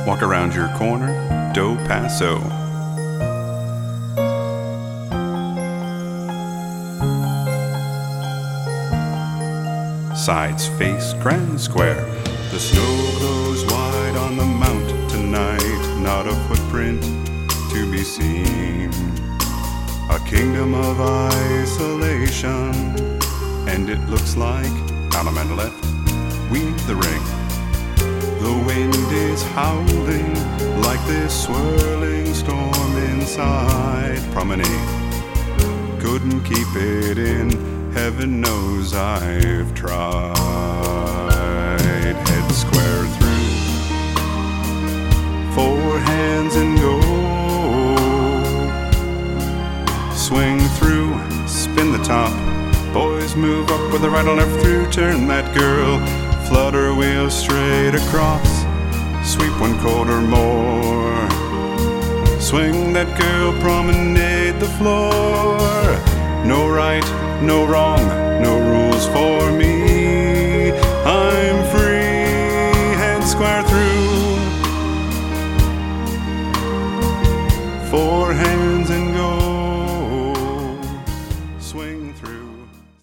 Walk around your corner, do paso. Sides face grand square. The snow glows wide on the mount tonight. Not a footprint to be seen. A kingdom of isolation. And it looks like Alum and left, weave the ring. The wind is howling like this swirling storm inside promenade. Couldn't keep it in, heaven knows I've tried. Head square through, four hands and go. Swing through, spin the top. Boys move up with the right and left through. Turn that girl, flutter wheel straight across. Sweep one quarter more. Swing that girl, promenade the floor. No right, no wrong, no rules for me. I'm free, head square through. Four hands